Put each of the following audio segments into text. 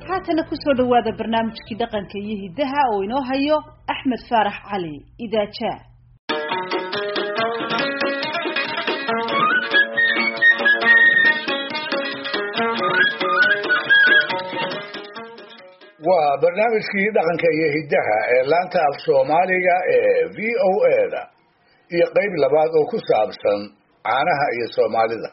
haatana ku soo dhawaada barnaamijkii dhaqanka iyo hidaha oo inoo hayo Axmed Faarax Cali Idaaja. waa barnaamijkii dhaqanka iyo hidaha ee laanta af Soomaaliga ee VOA-da iyo qayb labaad oo ku saabsan caanaha iyo Soomaalida.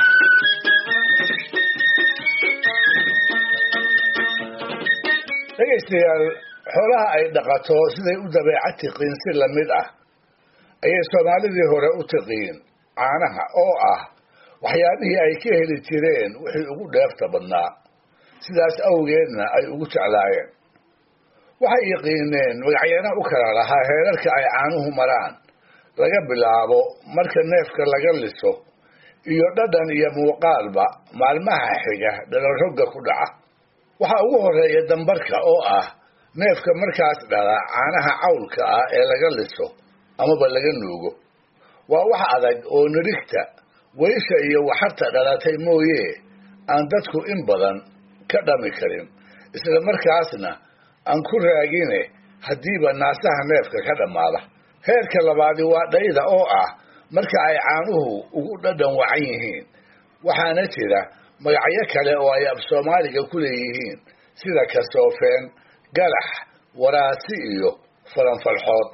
dhegaystayaal, xoolaha ay dhaqato siday u dabeecad tiqiin si la mid ah ayay Soomaalidii hore u tiqiin caanaha oo ah waxyaabihii ay ka heli jireen wixii ugu dheefta badnaa, sidaas awgeedna ay ugu jeclaayeen. waxay yaqiineen magacyana u kala lahaa heerarka ay caanuhu maraan, laga bilaabo marka neefka laga liso iyo dhadhan iyo muuqaalba maalmaha xiga dhalanrogga ku dhaca. waxaa ugu horeeya dambarka oo ah neefka markaas dhala caanaha cawlka ah ee laga liso amaba laga nuugo. waa wax adag oo nirigta, weysha iyo waxarta dhalatay mooye aan dadku in badan ka dhami karin, isla markaasna aan ku raagine haddiiba naasaha neefka ka dhammaada. heerka labaadi waa dhayda oo ah marka ay caanuhu ugu dhadhan wacan yihiin. waxaana jira magacyo kale oo ay af Soomaaliga ku leeyihiin sida kasoofeen, galax, waraasi iyo faranfalxood.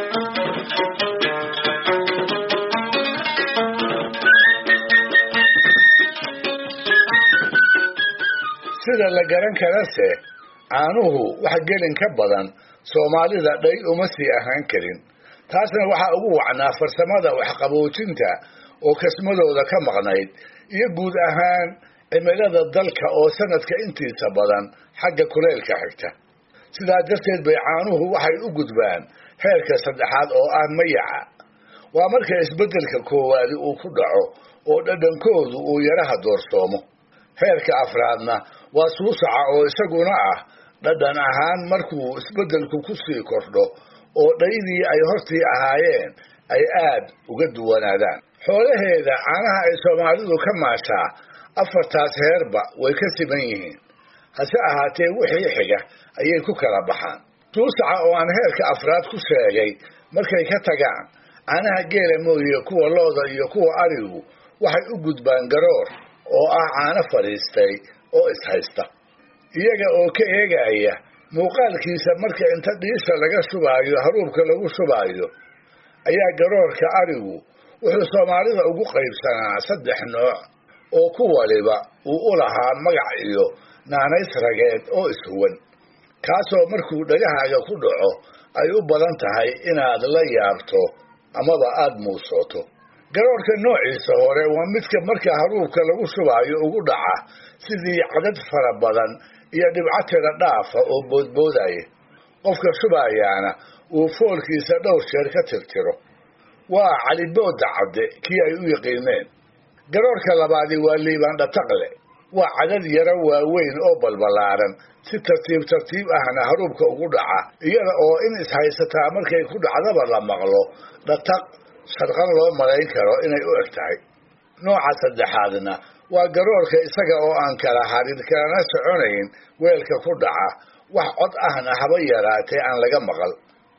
sida la garan karase caanuhu wax gelin ka badan Soomaalida dhay uma sii ahaan karin. taasna waxaa ugu wacnaa farsamada waxqaboojinta oo kasmadooda ka maqnayd iyo guud ahaan cimilada dalka oo sanadka intiisa badan xagga kuleylka xigta. sidaa darteed bay caanuhu waxay u gudbaan heerka saddexaad oo ah mayaca. waa marka isbeddelka koowaadi uu ku dhaco oo dhadhankoodu uu yaraha doorsoomo. heerka afraadna waa suusaca oo isaguna ah dhadhan ahaan markuu isbeddelku ku sii kordho oo dhaydii ay hortii ahaayeen ay aad uga duwanaadaan. xoolaheeda caanaha ay Soomaalidu ka maashaa afartaas heerba way ka siman yihiin, hase ahaatee wixii xiga ayay ku kala baxaan. suusaca oo aan heerka afraad ku sheegay markay ka tagaan caanaha geela mooye kuwa looda iyo kuwa arigu waxay u gudbaan garoor oo ah caano fadhiistay oo ishaysta. iyaga oo ka eegaya muuqaalkiisa marka inta dhiisha laga shubaayo haruubka lagu shubaayo ayaa garoorka arigu wuxuu Soomaalida ugu qaybsanaa 3 nooc oo ku waliba uu u lahaa magac iyo naanays rageed oo ishuwan, kaasoo markuu dhagahaaga ku dhaco ay u badan tahay inaad la yaabto amaba aad muusoto. garoorka noociisa hore waa midka marka haruubka lagu shubaayo ugu dhaca sidii cadad fara badan iyo dhibco tira dhaafa oo boodboodaya. qofka shubayaana uu foolkiisa dhowr jeer ka tirtiro. waa calibooda cadde kii ay u yaqiineen. garoorka labaadi waa liibaan dhataqle. waa cadad yaro waaweyn oo balbalaaran, si tartiib tartiib ahna haruubka ugu dhaca, iyada oo in ishaysataa markay ku dhacdaba la maqlo dhataq sharqan loo malayn karo inay u eg tahay. nooca saddexaadna waa garoorka isaga oo aan kala harin kalana soconayn weelka ku dhaca, wax cod ahna haba yaraatee aan laga maqal.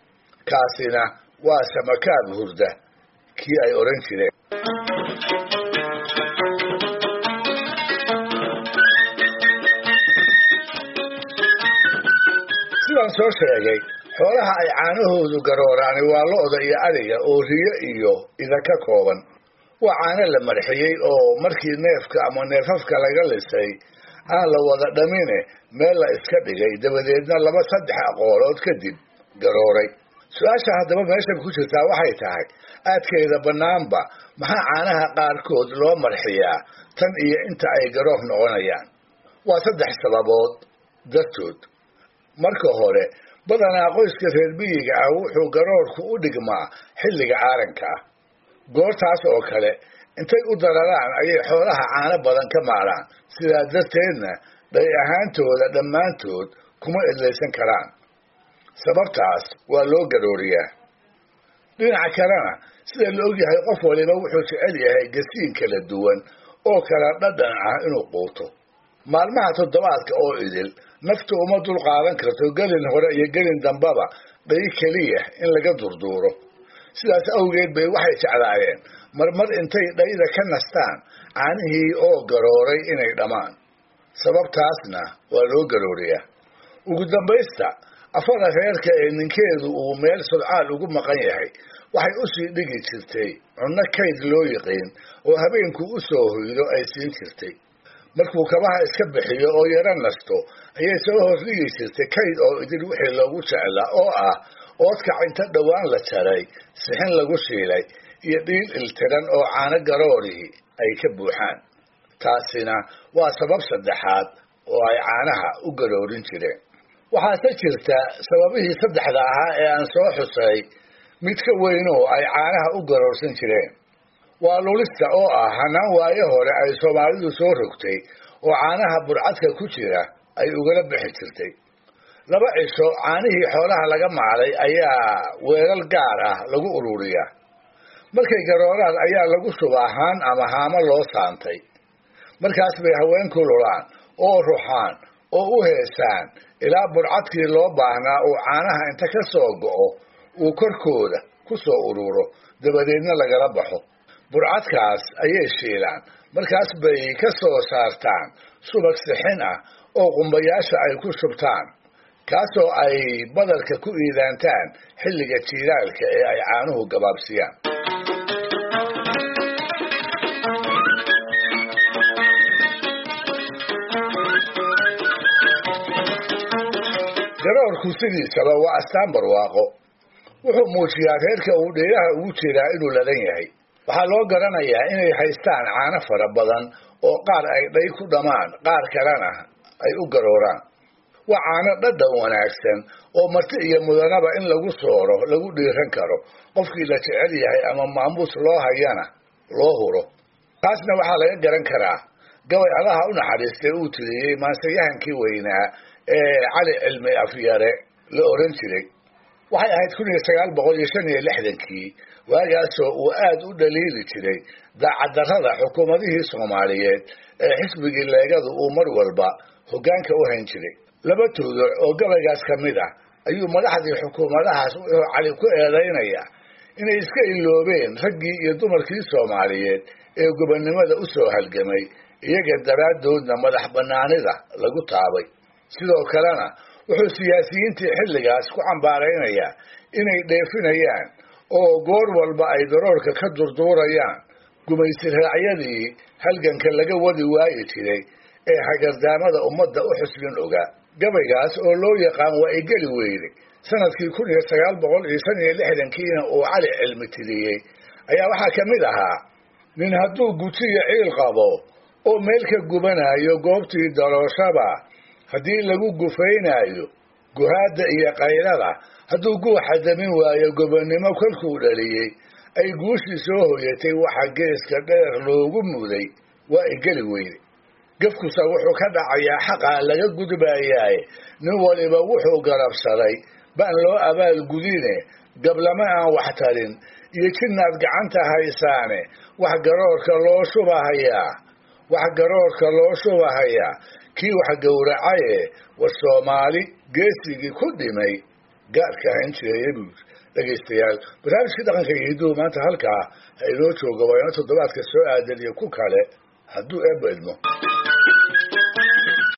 kaasina waa samakaab hurda kii ay oran jireen. sidaan soo sheegay, xoolaha ay caanahoodu garooraani waa lo'da iyo ariga oo riyo iyo ida ka kooban. waa caano la marxiyey oo markii neefka ama neefafka laga lisay aan la wada dhamine meel la iska dhigay, dabadeedna 2-3 aqoolood kadib garooray. su-aasha haddaba meeshan ku jirtaa waxay tahay, aadkeeda bannaanba maxaa caanaha qaarkood loo marxiyaa tan iyo inta ay garoor noqonayaan? waa 3 sababood dartood. marka hore, badanaa qoyska reer miyiga ah wuxuu garoorku u dhigmaa xilliga aaranka ah. goortaas oo kale intay u dararaan ayay xoolaha caano badan ka maalaan, sidaa darteedna dhay ahaantooda dhammaantood kuma idlaysan karaan. sababtaas waa loo garooriyaa. dhinaca kalena sida la ogyahay qof waliba wuxuu jecel yahay gasiin kala duwan oo kala dhadhan ah inuu quuto. maalmaha toddobaadka oo idil naftu uma dul qaadan karto gelin hore iyo gelin dambaba dhay keliya in laga durduuro sidaas awgeed bay waxay jeclaayeen marmar intay dhayda ka nastaan caanihii oo garooray inay dhammaan sababtaasna waa loo garooriyaa ugu dambaysta afada reerka ee ninkeedu uu meel sodcaal ugu maqan yahay waxay u sii dhigi jirtay cunno kayd loo yiqiin oo habeenku u soo hoydo ay siin jirtay markuu kabaha iska bixiyo oo yaro nasto ayay soo hoos dhigi jirtay kayd oo idin wixii loogu jeclaa oo ah oodkac inta dhowaan la jaray sixin lagu shiilay iyo dhiil iltiran oo caano garoorihii ay ka buuxaan taasina waa sabab saddexaad oo ay caanaha u garoorin jireen waxaase jirta sababihii saddexda ahaa ee aan soo xusay mid ka weynoo ay caanaha u garoorsan jireen waa lulista oo ah hanaan waayo hore ay soomaalidu soo rogtay oo caanaha burcadka ku jira ay ugala bixi jirtay 2 cisho caanihii xoolaha laga maalay ayaa weelal gaar ah lagu ururiyaa markay garooraan ayaa lagu shubaa haan ama haamo loo saantay markaas bay haweenku lulaan oo ruxaan oo u heesaan ilaa burcadkii loo baahnaa uu caanaha inta ka soo go'o uu korkooda ku soo ururo dabadeedna lagala baxo burcadkaas ayay shiilaan markaas bay ka soo saartaan subag sixin ah oo qumbayaasha ay ku shubtaan kaasoo ay badarka ku iidaantaan xilliga jiilaalka ee ay caanuhu gabaabsiyaan garoorku sidiisaba waa astaan barwaaqo wuxuu muujiyaa reerka uu dheeraha ugu jiraa inuu ladan yahay waxaa loo garanayaa inay haystaan caano fara badan oo qaar ay dhay ku dhammaan qaar kalena ay u garooraan waa caano dhadhan wanaagsan oo marti iyo mudanaba in lagu sooro lagu dhiiran karo qofkii la jecel yahay ama maamuus loo hayana loo huro taasna waxaa laga garan karaa gabay allaha u naxariistay uu tiriyey maansayahankii weynaa ee cali cilmi afyare la oran jiray waxay ahayd 1965kii waagaasoo uu aad u dhaliili jiray daacaddarrada xukuumadihii Soomaaliyeed ee xisbigii leegadu uu mar walba hoggaanka u hayn jiray 2 tuuduc oo gabaygaas ka mid ah ayuu madaxdii xukuumadahaas wuxuu cali ku eedaynaya inay iska iloobeen raggii iyo dumarkii Soomaaliyeed ee gobonnimada u soo halgamay iyaga daraadoodna madax banaanida lagu taabay sidoo kalena wuxuu siyaasiyiintii xilligaas ku cambaaraynaya inay dheefinayaan oo goor walba ay daroorka ka durduurayaan gumaysi raacyadii halganka laga wadi waayi jiray ee hagardaamada ummadda u xusbin ogaa gabaygaas oo loo yaqaan waa ay geli weyday sanadkii 1965kiina uu cali cilmi tiriyey ayaa waxaa ka mid ahaa nin hadduu gutiyo ciil qabo oo meel ka gubanayo goobtii darooshaba haddii lagu gufaynayo guhaada iyo qaylada hadduu guuxa damin waayo gobonnimo kolkuu dhaliyey ay guushii soo hoyatay waxa geeska dheer loogu muday waa ay geli weyday gafkusa wuxuu ka dhacayaa xaqa laga gudbayaay nin waliba wuxuu garabsaday baan loo abaal gudine gablama aan wax tarin iyo jinaad gacanta haysaane wax garoorka loo shubahayaa kii wax gowracaye war Soomaali geesigii ku dhimay gaarka ahaan jiray dhageystayaal barnaamijka dhaqanka iyo hidduhu maanta halkaa ha inoo jooga waa inoo toddobaadka soo aadan iyo ku kale hadduu eebba idmo